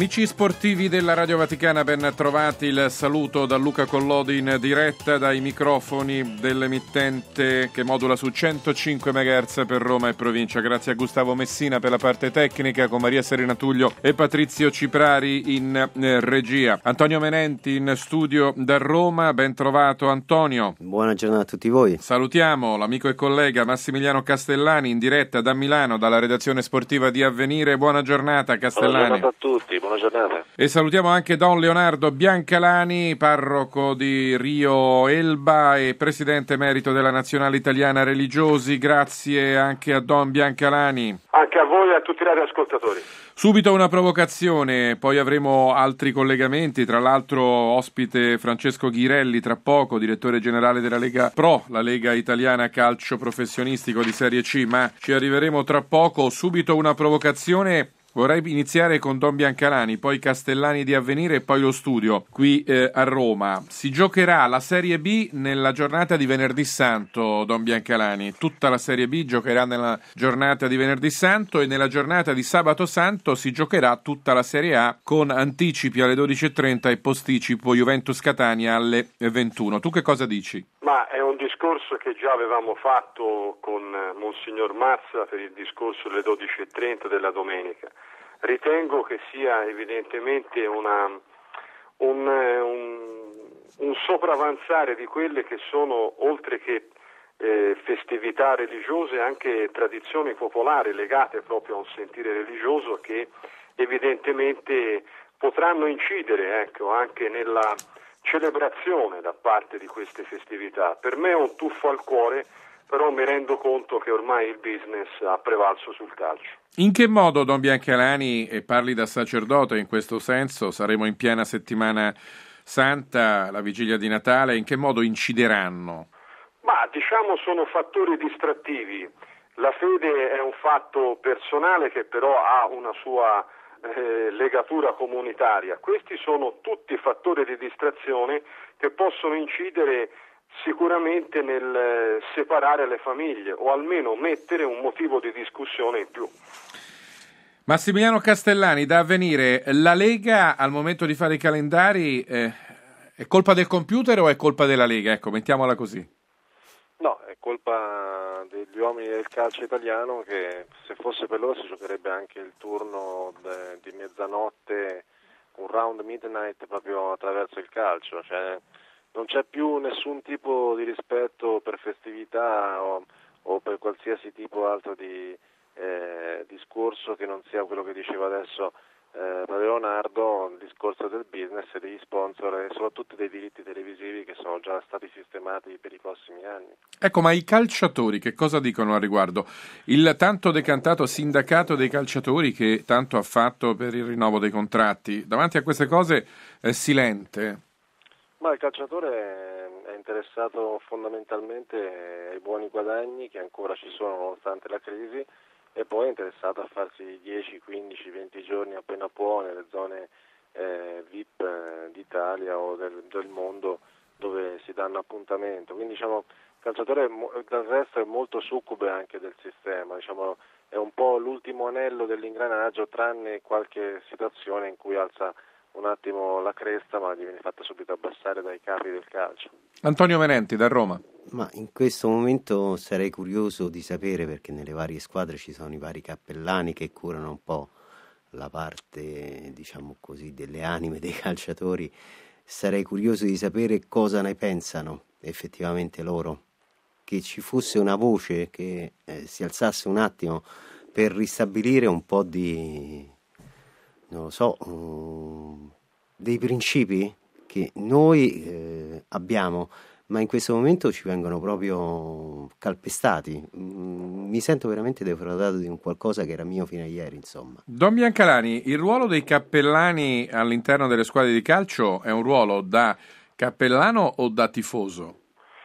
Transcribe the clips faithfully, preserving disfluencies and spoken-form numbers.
Amici sportivi della Radio Vaticana, ben trovati. Il saluto da Luca Collodi in diretta dai microfoni dell'emittente che modula su centocinque megahertz per Roma e provincia. Grazie a Gustavo Messina per la parte tecnica, con Maria Serena Tullio e Patrizio Ciprari in eh, regia. Antonio Menenti in studio da Roma. Ben trovato Antonio. Buona giornata a tutti voi. Salutiamo l'amico e collega Massimiliano Castellani in diretta da Milano, dalla redazione sportiva di Avvenire. Buona giornata Castellani. Buona giornata a tutti. Buona giornata. E salutiamo anche Don Leonardo Biancalani, parroco di Rio Elba e presidente emerito della Nazionale Italiana Religiosi. Grazie anche a Don Biancalani. Anche a voi e a tutti i radioascoltatori. Subito una provocazione, poi avremo altri collegamenti, tra l'altro ospite Francesco Ghirelli tra poco, direttore generale della Lega Pro, la Lega Italiana Calcio Professionistico di Serie C, ma ci arriveremo tra poco. Subito una provocazione. Vorrei iniziare con Don Biancalani, poi Castellani di Avvenire e poi lo studio qui eh, a Roma. Si giocherà la Serie B nella giornata di Venerdì Santo, Don Biancalani. Tutta la Serie B giocherà nella giornata di Venerdì Santo e nella giornata di Sabato Santo si giocherà tutta la Serie A con anticipi alle dodici e trenta e posticipo Juventus Catania alle ventuno. Tu che cosa dici? Ma è un discorso che già avevamo fatto con Monsignor Mazza per il discorso delle dodici e trenta della domenica. Ritengo che sia evidentemente una, un, un, un sopravanzare di quelle che sono, oltre che eh, festività religiose, anche tradizioni popolari legate proprio a un sentire religioso che evidentemente potranno incidere, ecco, anche nella celebrazione da parte di queste festività. Per me è un tuffo al cuore, però mi rendo conto che ormai il business ha prevalso sul calcio. In che modo, Don Biancalani, e parli da sacerdote in questo senso, saremo in piena settimana santa, la vigilia di Natale, in che modo incideranno? Ma diciamo sono fattori distrattivi. La fede è un fatto personale che però ha una sua eh, legatura comunitaria. Questi sono tutti fattori di distrazione che possono incidere sicuramente nel separare le famiglie o almeno mettere un motivo di discussione in più. Massimiliano Castellani, da Avvenire, la Lega al momento di fare i calendari eh, è colpa del computer o è colpa della Lega? Ecco, mettiamola così. No, è colpa degli uomini del calcio italiano che se fosse per loro si giocherebbe anche il turno de, di mezzanotte, un round midnight proprio attraverso il calcio, cioè non c'è più nessun tipo di rispetto per festività o, o per qualsiasi tipo altro di eh, discorso che non sia quello che diceva adesso eh, Leonardo, il discorso del business e degli sponsor e soprattutto dei diritti televisivi che sono già stati sistemati per i prossimi anni. Ecco, ma i calciatori che cosa dicono al riguardo? Il tanto decantato sindacato dei calciatori che tanto ha fatto per il rinnovo dei contratti, davanti a queste cose è silente? Ma il calciatore è interessato fondamentalmente ai buoni guadagni che ancora ci sono nonostante la crisi e poi è interessato a farsi dieci, quindici, venti giorni appena può nelle zone eh, V I P eh, d'Italia o del, del mondo dove si danno appuntamento. Quindi diciamo il calciatore del resto è molto succube anche del sistema, diciamo, è un po' l'ultimo anello dell'ingranaggio tranne qualche situazione in cui alza un attimo la cresta ma gli viene fatta subito abbassare dai capi del calcio. Antonio Menenti da Roma. Ma in questo momento sarei curioso di sapere, perché nelle varie squadre ci sono i vari cappellani che curano un po' la parte, diciamo così, delle anime dei calciatori, sarei curioso di sapere cosa ne pensano effettivamente loro, che ci fosse una voce che eh, si alzasse un attimo per ristabilire un po' di, non lo so, um, dei principi che noi eh, abbiamo, ma in questo momento ci vengono proprio calpestati. Mm, mi sento veramente defraudato di un qualcosa che era mio fino a ieri, insomma. Don Biancalani, il ruolo dei cappellani all'interno delle squadre di calcio è un ruolo da cappellano o da tifoso?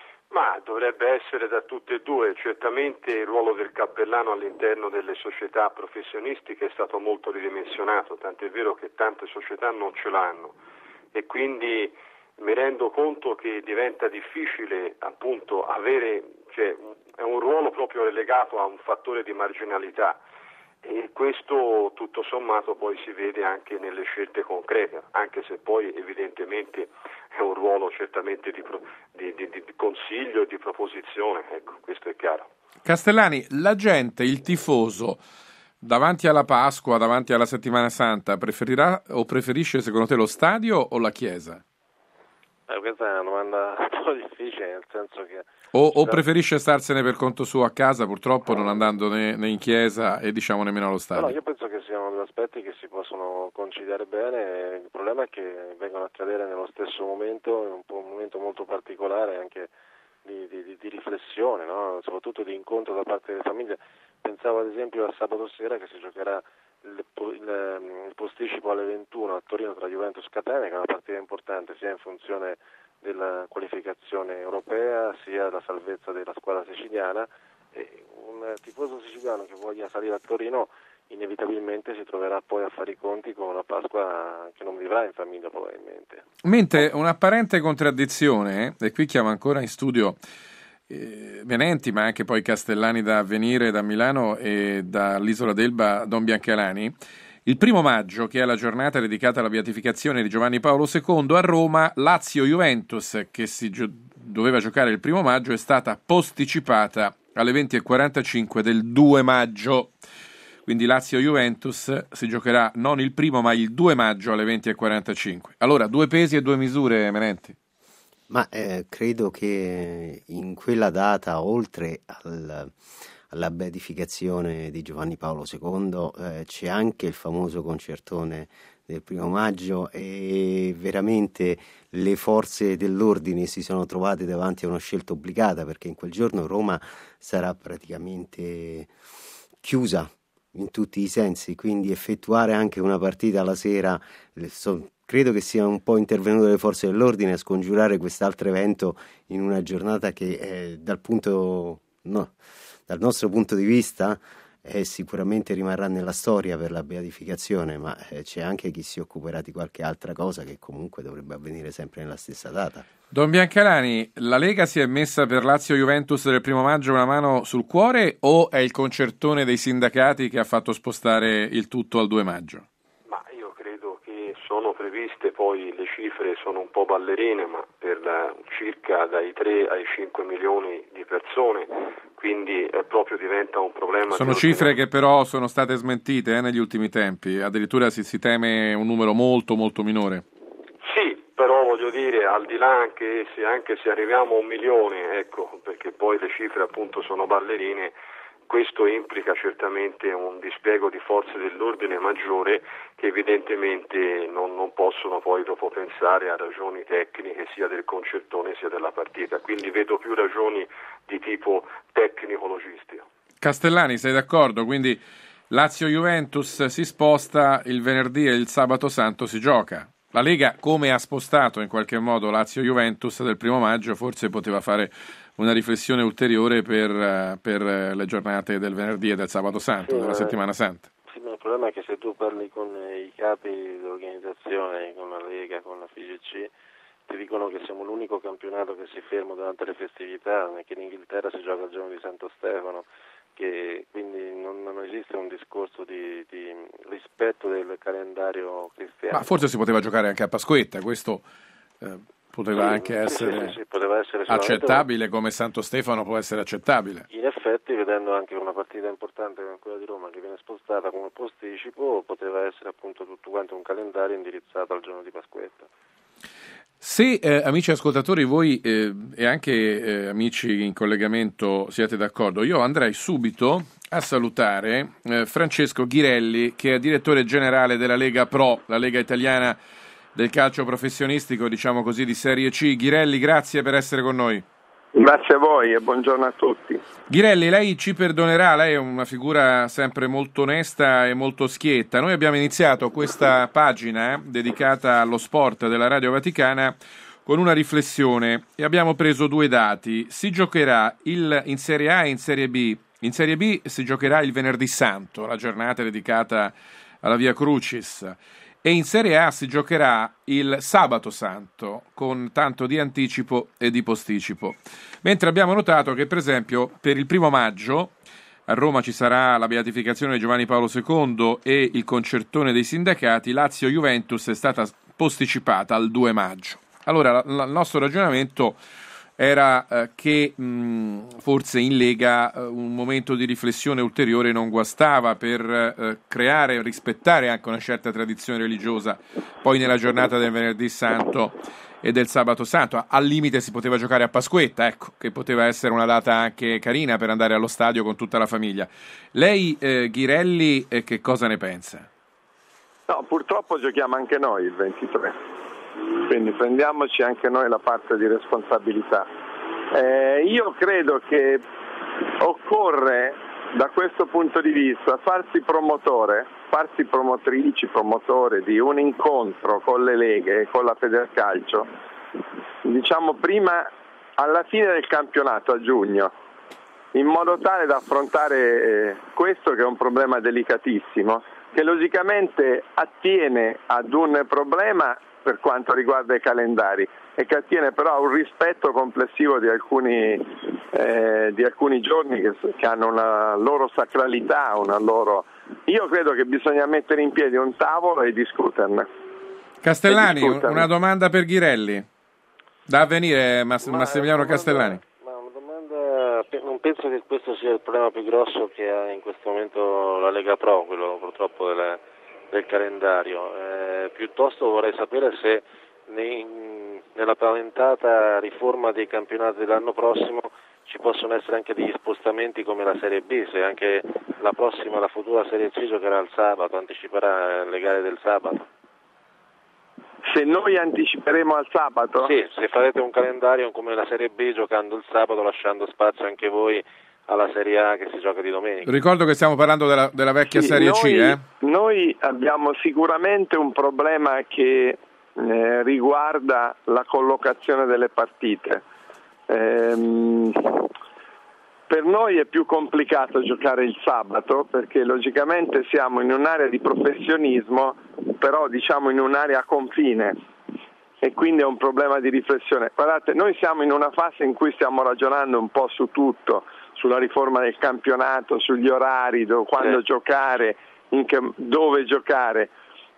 Ma dovrebbe essere da tutte e due. Certamente il ruolo del cappellano all'interno delle società professionistiche è stato molto ridimensionato, tant'è vero che tante società non ce l'hanno e quindi mi rendo conto che diventa difficile appunto avere, cioè è un ruolo proprio legato a un fattore di marginalità e questo tutto sommato poi si vede anche nelle scelte concrete, anche se poi evidentemente è un ruolo certamente di, di, di, di consiglio e di proposizione, ecco, questo è chiaro. Castellani, la gente, il tifoso, davanti alla Pasqua, davanti alla Settimana Santa, preferirà o preferisce secondo te lo stadio o la chiesa? Eh, questa è una domanda un po' difficile, nel senso che... O, o preferisce starsene per conto suo a casa, purtroppo non andando né, né in chiesa e diciamo nemmeno allo stadio? No, io penso che siano due aspetti che si possono conciliare bene. Il problema è che vengono a cadere nello stesso momento, in un, po', un momento molto particolare anche di, di, di riflessione, no? Soprattutto di incontro da parte delle famiglie. Pensavo ad esempio a sabato sera che si giocherà il, il, il posticipo alle ventuno a Torino tra Juventus e Catania, che è una partita importante sia in funzione della qualificazione europea sia la salvezza della squadra siciliana, e un tifoso siciliano che voglia salire a Torino inevitabilmente si troverà poi a fare i conti con una Pasqua che non vivrà in famiglia probabilmente. Mentre un'apparente contraddizione, e qui chiamo ancora in studio eh, Venenti ma anche poi Castellani da Avvenire, da Milano e dall'Isola d'Elba Don Biancalani, il primo maggio, che è la giornata dedicata alla beatificazione di Giovanni Paolo secondo, a Roma Lazio-Juventus, che si gio- doveva giocare il primo maggio, è stata posticipata alle venti e quarantacinque del due maggio. Quindi Lazio-Juventus si giocherà non il primo ma il due maggio alle venti e quarantacinque. Allora, due pesi e due misure, Menenti? Ma eh, credo che in quella data, oltre al... alla beatificazione di Giovanni Paolo secondo, eh, c'è anche il famoso concertone del primo maggio e veramente le forze dell'ordine si sono trovate davanti a una scelta obbligata, perché in quel giorno Roma sarà praticamente chiusa in tutti i sensi, quindi effettuare anche una partita alla sera, so, credo che sia un po' intervenute le forze dell'ordine a scongiurare quest'altro evento in una giornata che eh, dal punto no Dal nostro punto di vista eh, sicuramente rimarrà nella storia per la beatificazione, ma eh, c'è anche chi si occuperà di qualche altra cosa che comunque dovrebbe avvenire sempre nella stessa data. Don Biancalani, la Lega si è messa per Lazio-Juventus del primo maggio una mano sul cuore o è il concertone dei sindacati che ha fatto spostare il tutto al due maggio? Ma io credo che sono previste, poi le cifre sono un po' ballerine, ma per la, circa dai tre ai cinque milioni di persone, quindi eh, proprio diventa un problema. Sono cifre che però sono state smentite eh, negli ultimi tempi, addirittura si, si teme un numero molto molto minore. Sì, però voglio dire, al di là anche se, anche se arriviamo a un milione, ecco, perché poi le cifre appunto sono ballerine, questo implica certamente un dispiego di forze dell'ordine maggiore che evidentemente non, non possono poi dopo pensare a ragioni tecniche sia del concertone sia della partita, quindi vedo più ragioni di tipo tecnico-logistico. Castellani, sei d'accordo? Quindi Lazio-Juventus si sposta, il venerdì e il sabato santo si gioca. La Lega, come ha spostato in qualche modo Lazio-Juventus del primo maggio, forse poteva fare una riflessione ulteriore per, per le giornate del venerdì e del sabato santo, sì, della settimana santa. Sì, ma il problema è che se tu parli con i capi dell'organizzazione, con la Lega, con la F I G C, ti dicono che siamo l'unico campionato che si ferma durante le festività, che in Inghilterra si gioca il giorno di Santo Stefano, che quindi non, non esiste un discorso di, di rispetto del calendario cristiano. Ma forse si poteva giocare anche a Pasquetta, questo eh, poteva sì, anche sì, essere, sì, sì, poteva essere accettabile, come Santo Stefano può essere accettabile. In effetti, vedendo anche una partita importante come quella di Roma che viene spostata come posticipo, poteva essere appunto tutto quanto un calendario indirizzato al giorno di Pasquetta. Se eh, amici ascoltatori, voi eh, e anche eh, amici in collegamento siete d'accordo, io andrei subito a salutare eh, Francesco Ghirelli, che è direttore generale della Lega Pro, la Lega Italiana del calcio professionistico, diciamo così, di Serie C. Ghirelli, grazie per essere con noi. Grazie a voi e buongiorno a tutti. Ghirelli, lei ci perdonerà, lei è una figura sempre molto onesta e molto schietta. Noi abbiamo iniziato questa pagina eh, dedicata allo sport della Radio Vaticana con una riflessione e abbiamo preso due dati. Si giocherà il, in Serie A e in Serie B. In Serie B si giocherà il Venerdì Santo, la giornata dedicata alla Via Crucis. E in Serie A si giocherà il Sabato Santo, con tanto di anticipo e di posticipo. Mentre abbiamo notato che, per esempio, per il primo maggio a Roma ci sarà la beatificazione di Giovanni Paolo secondo e il concertone dei sindacati, Lazio-Juventus è stata posticipata al due maggio. Allora, il nostro ragionamento era eh, che mh, forse in Lega eh, un momento di riflessione ulteriore non guastava per eh, creare e rispettare anche una certa tradizione religiosa poi nella giornata del Venerdì Santo e del Sabato Santo. Al limite si poteva giocare a Pasquetta, ecco, che poteva essere una data anche carina per andare allo stadio con tutta la famiglia. Lei, eh, Ghirelli, eh, che cosa ne pensa? No, purtroppo giochiamo anche noi il ventitré. Quindi prendiamoci anche noi la parte di responsabilità. Eh, io credo che occorre da questo punto di vista farsi promotore, farsi promotrici, promotore di un incontro con le leghe e con la Federcalcio, diciamo prima alla fine del campionato a giugno, in modo tale da affrontare eh, questo che è un problema delicatissimo, che logicamente attiene ad un problema per quanto riguarda i calendari e che attiene però a un rispetto complessivo di alcuni, eh, di alcuni giorni che, che hanno una loro sacralità, una loro... Io credo che bisogna mettere in piedi un tavolo e discuterne. Castellani, e discuterne. Una domanda per Ghirelli. Da avvenire Mass- Ma Massimiliano una domanda, Castellani. Ma una domanda, non penso che questo sia il problema più grosso che ha in questo momento la Lega Pro, quello purtroppo delle... del calendario, eh, piuttosto vorrei sapere se nei, nella paventata riforma dei campionati dell'anno prossimo ci possono essere anche degli spostamenti come la Serie B, se anche la prossima, la futura Serie C giocherà il sabato, anticiperà le gare del sabato. Se noi anticiperemo al sabato? Sì, se farete un calendario come la Serie B giocando il sabato, lasciando spazio anche voi alla Serie A che si gioca di domenica. Ricordo che stiamo parlando della, della vecchia sì, Serie noi, C, eh? Noi abbiamo sicuramente un problema che eh, riguarda la collocazione delle partite. Ehm, per noi è più complicato giocare il sabato perché logicamente siamo in un'area di professionismo, però diciamo in un'area a confine e quindi è un problema di riflessione. Guardate, noi siamo in una fase in cui stiamo ragionando un po' su tutto, sulla riforma del campionato, sugli orari, do, quando sì. giocare, in che, dove giocare.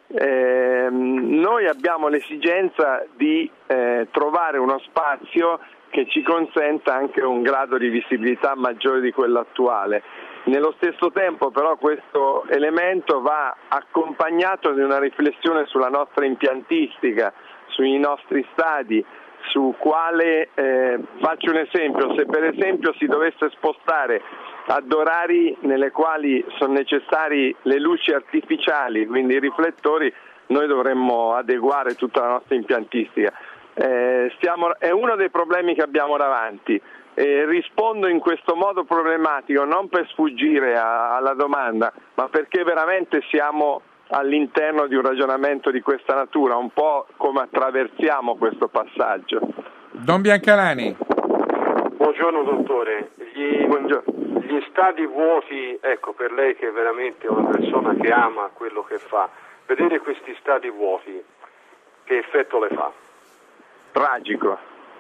Eh, noi abbiamo l'esigenza di eh, trovare uno spazio che ci consenta anche un grado di visibilità maggiore di quello attuale. Nello stesso tempo però questo elemento va accompagnato di una riflessione sulla nostra impiantistica, sui nostri stadi, su quale, eh, faccio un esempio, se per esempio si dovesse spostare ad orari nelle quali sono necessari le luci artificiali, quindi i riflettori, noi dovremmo adeguare tutta la nostra impiantistica. Eh, stiamo, è uno dei problemi che abbiamo davanti. Eh, rispondo in questo modo problematico non per sfuggire a, alla domanda, ma perché veramente siamo all'interno di un ragionamento di questa natura, un po' come attraversiamo questo passaggio. Don Biancalani. Buongiorno dottore. Gli, Buongiorno. Gli stadi vuoti, ecco, per lei che è veramente una persona che ama quello che fa, vedere questi stadi vuoti, che effetto le fa? Tragico.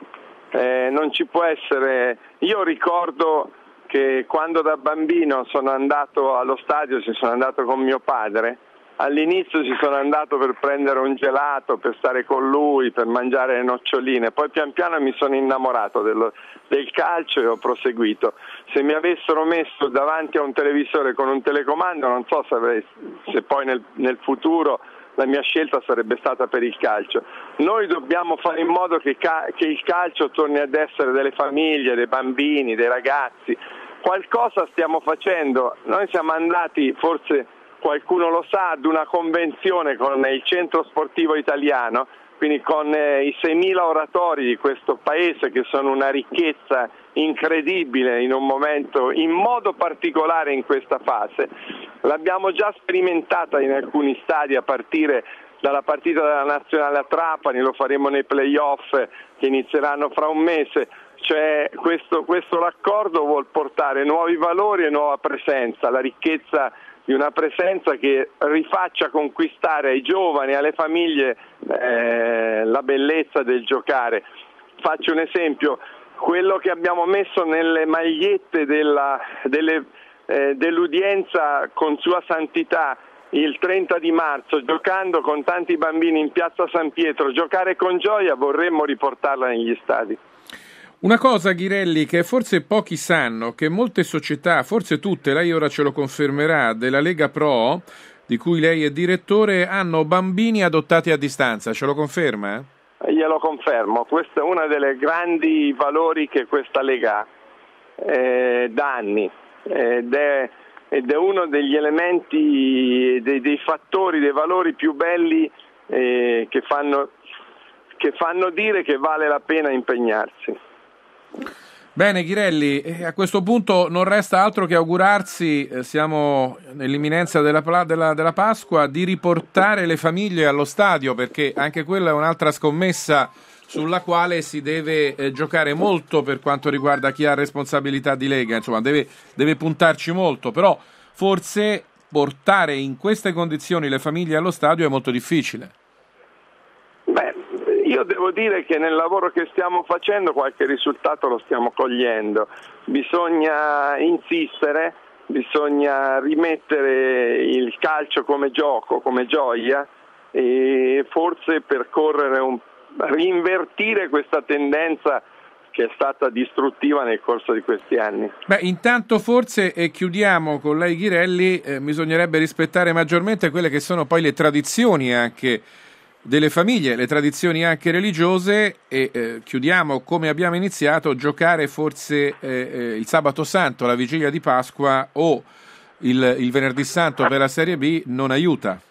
Eh, non ci può essere. Io ricordo che quando da bambino sono andato allo stadio, ci sono andato con mio padre. All'inizio ci sono andato per prendere un gelato, per stare con lui, per mangiare le noccioline, poi pian piano mi sono innamorato dello, del calcio e ho proseguito. Se mi avessero messo davanti a un televisore con un telecomando, non so se, avrei, se poi nel, nel futuro la mia scelta sarebbe stata per il calcio. Noi dobbiamo fare in modo che, ca- che il calcio torni ad essere delle famiglie, dei bambini, dei ragazzi. Qualcosa stiamo facendo, noi siamo andati forse... Qualcuno lo sa, ad una convenzione con il Centro Sportivo Italiano, quindi con eh, i seimila oratori di questo paese che sono una ricchezza incredibile in un momento, in modo particolare in questa fase. L'abbiamo già sperimentata in alcuni stadi a partire dalla partita della Nazionale a Trapani, lo faremo nei play-off che inizieranno fra un mese. Cioè questo, questo raccordo vuol portare nuovi valori e nuova presenza, la ricchezza di una presenza che rifaccia conquistare ai giovani, alle famiglie eh, la bellezza del giocare. Faccio un esempio, quello che abbiamo messo nelle magliette della, delle, eh, dell'udienza con Sua Santità il trenta di marzo, giocando con tanti bambini in piazza San Pietro, giocare con gioia, vorremmo riportarla negli stadi. Una cosa, Ghirelli, che forse pochi sanno, che molte società, forse tutte, lei ora ce lo confermerà, della Lega Pro, di cui lei è direttore, hanno bambini adottati a distanza, ce lo conferma? Glielo confermo, questo è uno dei grandi valori che questa Lega ha eh, da anni ed è, ed è uno degli elementi, dei, dei fattori, dei valori più belli eh, che fanno, che fanno dire che vale la pena impegnarsi. Bene Ghirelli, a questo punto non resta altro che augurarsi, eh, siamo nell'imminenza della, della, della Pasqua, di riportare le famiglie allo stadio, perché anche quella è un'altra scommessa sulla quale si deve eh, giocare molto per quanto riguarda chi ha responsabilità di Lega, insomma deve, deve puntarci molto, però forse portare in queste condizioni le famiglie allo stadio è molto difficile. Beh, io devo dire che nel lavoro che stiamo facendo qualche risultato lo stiamo cogliendo. Bisogna insistere, bisogna rimettere il calcio come gioco, come gioia e forse percorrere un, rinvertire questa tendenza che è stata distruttiva nel corso di questi anni. Beh, intanto forse, e chiudiamo con lei Ghirelli, eh, bisognerebbe rispettare maggiormente quelle che sono poi le tradizioni anche delle famiglie, le tradizioni anche religiose e eh, chiudiamo come abbiamo iniziato, giocare forse eh, eh, il sabato santo, la vigilia di Pasqua o il, il venerdì santo per la Serie B non aiuta.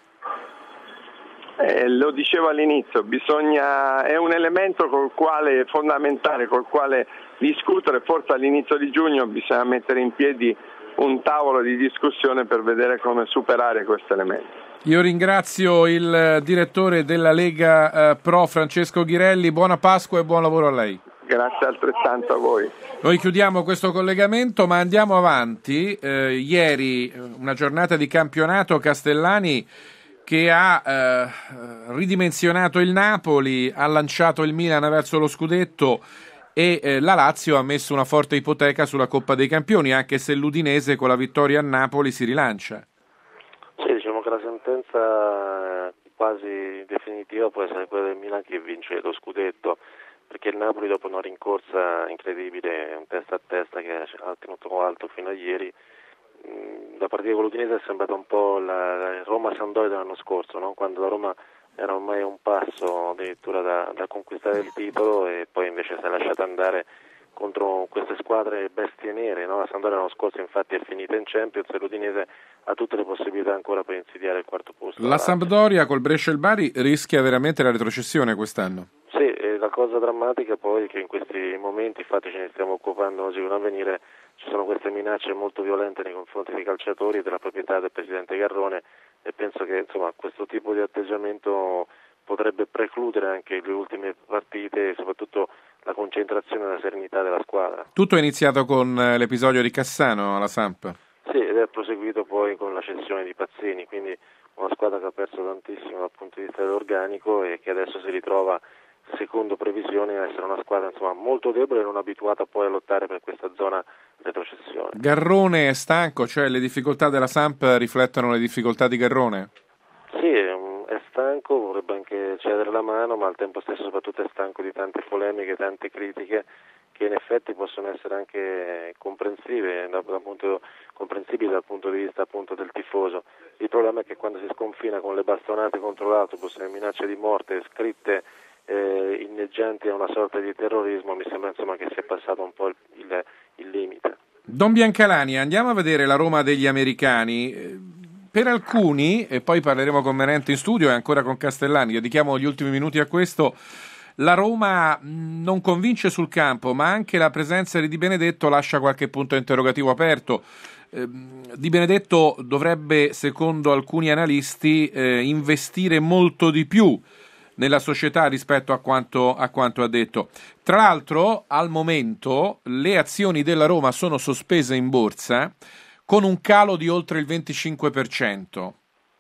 Eh, lo dicevo all'inizio, bisogna, è un elemento col quale fondamentale, col quale discutere, forse all'inizio di giugno bisogna mettere in piedi un tavolo di discussione per vedere come superare questo elemento. Io ringrazio il direttore della Lega eh, Pro Francesco Ghirelli, buona Pasqua e buon lavoro a lei. Grazie altrettanto a voi. Noi chiudiamo questo collegamento ma andiamo avanti. Eh, ieri una giornata di campionato, Castellani che ha eh, ridimensionato il Napoli, ha lanciato il Milan verso lo scudetto e eh, la Lazio ha messo una forte ipoteca sulla Coppa dei Campioni, anche se l'Udinese con la vittoria a Napoli si rilancia. Sì, diciamo che la sentenza quasi definitiva può essere quella del Milan che vince lo scudetto, perché il Napoli dopo una rincorsa incredibile, un testa a testa che ha tenuto alto fino a ieri, la partita con l'Udinese è sembrata un po' la Roma-Sampdoria dell'anno scorso, no? Quando la Roma era ormai a un passo addirittura da, da conquistare il titolo e poi invece si è lasciata andare contro queste squadre bestie nere, no? La Sampdoria l'anno scorso infatti è finita in Champions e l'Udinese ha tutte le possibilità ancora per insidiare il quarto posto. La Sampdoria col Brescia e il Bari rischia veramente la retrocessione quest'anno. Sì, e la cosa drammatica poi è che in questi momenti, infatti ce ne stiamo occupando oggi con Avvenire, ci sono queste minacce molto violente nei confronti dei calciatori e della proprietà del presidente Garrone e penso che insomma questo tipo di atteggiamento potrebbe precludere anche le ultime partite e soprattutto la concentrazione e la serenità della squadra. Tutto è iniziato con l'episodio di Cassano alla Samp. Sì, ed è proseguito poi con la cessione di Pazzini, quindi una squadra che ha perso tantissimo dal punto di vista dell'organico e che adesso si ritrova, secondo previsioni, a essere una squadra insomma molto debole e non abituata poi a lottare per questa zona retrocessione. Garrone è stanco, cioè le difficoltà della Samp riflettono le difficoltà di Garrone? Sì, è stanco, vorrebbe anche cedere la mano, ma al tempo stesso soprattutto è stanco di tante polemiche, tante critiche che in effetti possono essere anche comprensive, dal, dal punto, comprensibili dal punto di vista appunto del tifoso. Il problema è che quando si sconfina con le bastonate contro l'autobus e le minacce di morte scritte eh, inneggianti a una sorta di terrorismo, mi sembra insomma che sia passato un po' il, il, il limite. Don Biancalani, andiamo a vedere la Roma degli americani. Per alcuni, e poi parleremo con Merente in studio e ancora con Castellani, dedichiamo gli ultimi minuti a questo, la Roma non convince sul campo, ma anche la presenza di Di Benedetto lascia qualche punto interrogativo aperto. Eh, Di Benedetto dovrebbe, secondo alcuni analisti, eh, investire molto di più nella società rispetto a quanto, a quanto ha detto. Tra l'altro, al momento, le azioni della Roma sono sospese in borsa con un calo di oltre il venticinque per cento.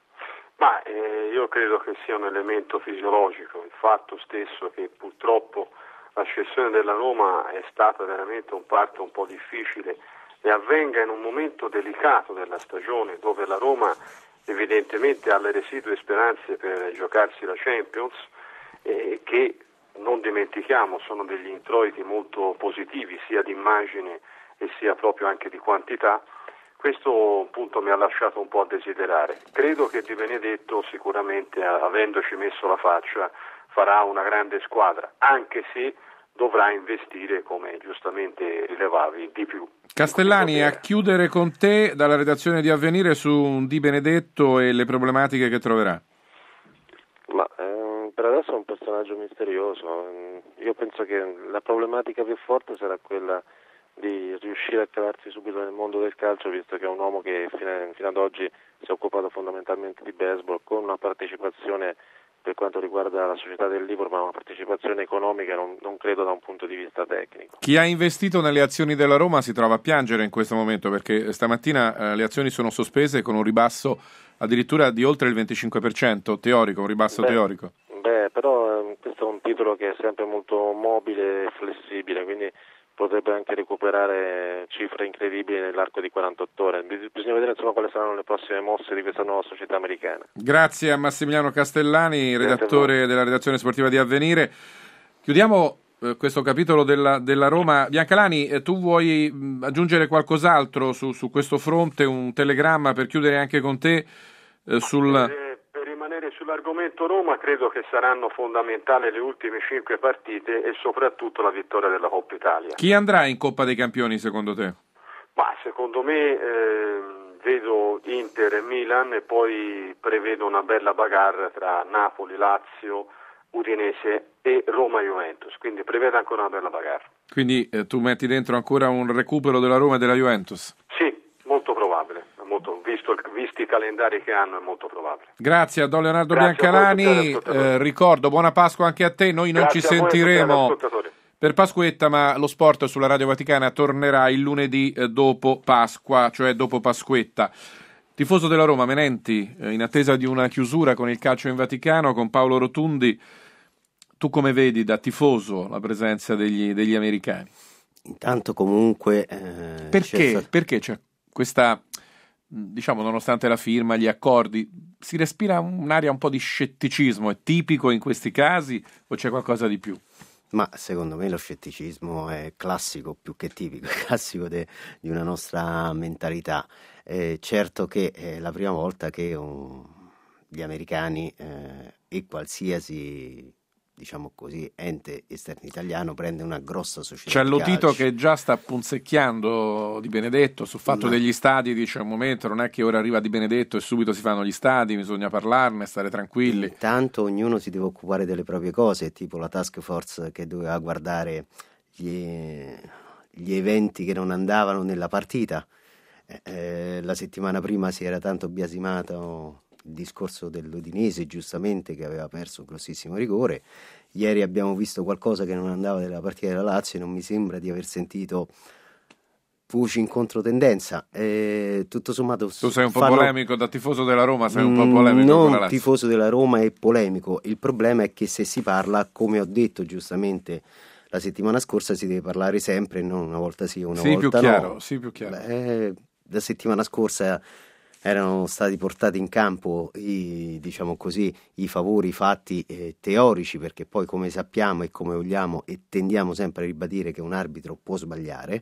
Ma eh, io credo che sia un elemento fisiologico, il fatto stesso che purtroppo la cessione della Roma è stata veramente un parto un po' difficile e avvenga in un momento delicato della stagione dove la Roma evidentemente ha le residue speranze per giocarsi la Champions, eh, che non dimentichiamo sono degli introiti molto positivi sia di immagine e sia proprio anche di quantità, questo appunto mi ha lasciato un po' a desiderare. Credo che Di Benedetto sicuramente, avendoci messo la faccia, farà una grande squadra, anche se dovrà investire, come giustamente rilevavi, di più. Castellani, a chiudere con te dalla redazione di Avvenire su Di Benedetto e le problematiche che troverà. Ma ehm, per adesso è un personaggio misterioso. Io penso che la problematica più forte sarà quella di riuscire a calarsi subito nel mondo del calcio, visto che è un uomo che fino, fino ad oggi si è occupato fondamentalmente di baseball, con una partecipazione per quanto riguarda la società del Livorno, ma una partecipazione economica non, non credo da un punto di vista tecnico. Chi ha investito nelle azioni della Roma si trova a piangere in questo momento, perché stamattina eh, le azioni sono sospese con un ribasso addirittura di oltre il venticinque per cento teorico, un ribasso beh, teorico. Beh, però eh, questo è un titolo che è sempre molto mobile e flessibile, quindi potrebbe anche recuperare cifre incredibili nell'arco di quarantotto ore. Bisogna vedere insomma quali saranno le prossime mosse di questa nuova società americana. Grazie a Massimiliano Castellani, redattore della redazione sportiva di Avvenire. Chiudiamo eh, questo capitolo della, della Roma. Biancalani, eh, tu vuoi mh, aggiungere qualcos'altro su, su questo fronte, un telegramma per chiudere anche con te eh, sul... Eh, per rimanere sull'argomento Roma, credo che saranno fondamentali le ultime cinque partite e soprattutto la vittoria della Coppa Italia. Chi andrà in Coppa dei Campioni secondo te? Ma secondo me eh, vedo Inter e Milan e poi prevedo una bella bagarre tra Napoli, Lazio, Udinese e Roma-Juventus, quindi prevedo ancora una bella bagarre. Quindi eh, tu metti dentro ancora un recupero della Roma e della Juventus? Sì, molto probabile, molto, visto, visti i calendari che hanno è molto probabile. Grazie a Don Leonardo Grazie Biancalani, a voi, eh, ricordo buona Pasqua anche a te, noi non Grazie ci a voi, sentiremo per Pasquetta, ma lo sport sulla Radio Vaticana tornerà il lunedì eh, dopo Pasqua, cioè dopo Pasquetta. Tifoso della Roma, Menenti, eh, in attesa di una chiusura con il calcio in Vaticano, con Paolo Rotundi, tu come vedi da tifoso la presenza degli, degli americani? Intanto comunque... Eh, Perché? c'è... Perché c'è questa, diciamo, nonostante la firma, gli accordi, si respira un'aria un po' di scetticismo? È tipico in questi casi o c'è qualcosa di più? Ma secondo me lo scetticismo è classico, più che tipico, è classico de, di una nostra mentalità. Eh, certo che è la prima volta che um, gli americani eh, e qualsiasi, diciamo così, ente esterno italiano prende una grossa società. C'è Lotito che già sta punzecchiando Di Benedetto sul fatto no. degli stadi, dice un momento, non è che ora arriva Di Benedetto e subito si fanno gli stadi, bisogna parlarne, stare tranquilli. Intanto ognuno si deve occupare delle proprie cose, tipo la task force che doveva guardare gli, gli eventi che non andavano nella partita. Eh, la settimana prima si era tanto biasimato il discorso dell'Udinese, giustamente, che aveva perso un grossissimo rigore. Ieri abbiamo visto qualcosa che non andava nella partita della Lazio e non mi sembra di aver sentito voci in controtendenza. Eh, tutto sommato tu sei un po' fanno... polemico da tifoso della Roma, sei un po' polemico non con la Lazio. Tifoso della Roma è polemico, il problema è che se si parla, come ho detto giustamente la settimana scorsa, si deve parlare sempre, non una volta sì, una sì, volta più chiaro, no. Sì, più chiaro. Beh, la settimana scorsa erano stati portati in campo i, diciamo così, i favori fatti eh, teorici, perché poi, come sappiamo e come vogliamo e tendiamo sempre a ribadire, che un arbitro può sbagliare,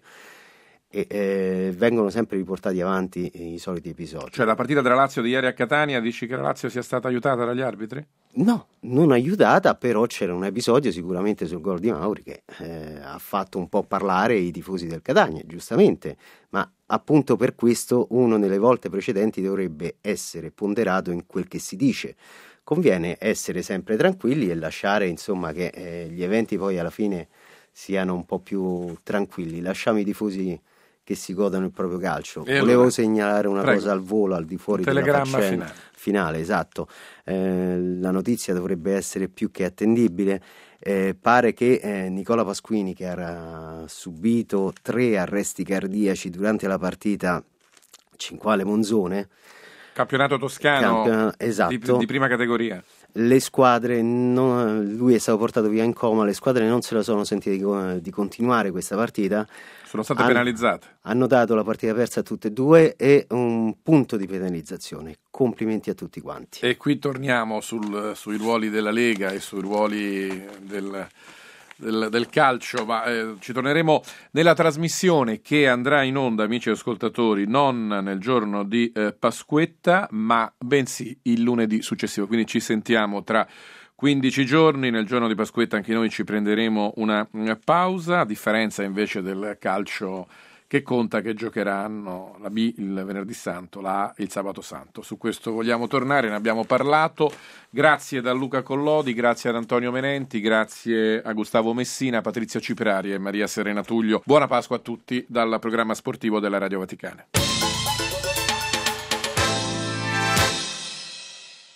e eh, vengono sempre riportati avanti i soliti episodi. Cioè la partita della Lazio di ieri a Catania, dici che la Lazio sia stata aiutata dagli arbitri? No, non aiutata, però c'era un episodio sicuramente sul gol di Mauri che eh, ha fatto un po' parlare i tifosi del Catania, giustamente, ma appunto per questo uno nelle volte precedenti dovrebbe essere ponderato in quel che si dice. Conviene essere sempre tranquilli e lasciare, insomma, che eh, gli eventi poi alla fine siano un po' più tranquilli. Lasciamo i tifosi che si godano il proprio calcio. E Volevo allora, segnalare una prego. cosa al volo, al di fuori della faccenda finale. finale, esatto. Eh, la notizia dovrebbe essere più che attendibile. Eh, pare che eh, Nicola Pasquini, che era subito tre arresti cardiaci durante la partita Cinquale Monzone, campionato toscano, campion- esatto, di, di prima categoria, le squadre, non, lui è stato portato via in coma, le squadre non se la sono sentite di, di continuare questa partita. Sono state Han, penalizzate. Hanno dato la partita persa a tutte e due e un punto di penalizzazione. Complimenti a tutti quanti. E qui torniamo sul, sui ruoli della Lega e sui ruoli del... Del, del calcio, ma eh, ci torneremo nella trasmissione che andrà in onda, amici ascoltatori, non nel giorno di eh, Pasquetta, ma bensì il lunedì successivo, quindi ci sentiamo tra quindici giorni. Nel giorno di Pasquetta anche noi ci prenderemo una, una pausa, a differenza invece del calcio che conta, che giocheranno la B il venerdì santo, la A il sabato santo. Su questo vogliamo tornare, ne abbiamo parlato. Grazie da Luca Collodi, grazie ad Antonio Menenti, grazie a Gustavo Messina, Patrizia Ciprari e Maria Serena Tullio. Buona Pasqua a tutti dal programma sportivo della Radio Vaticana.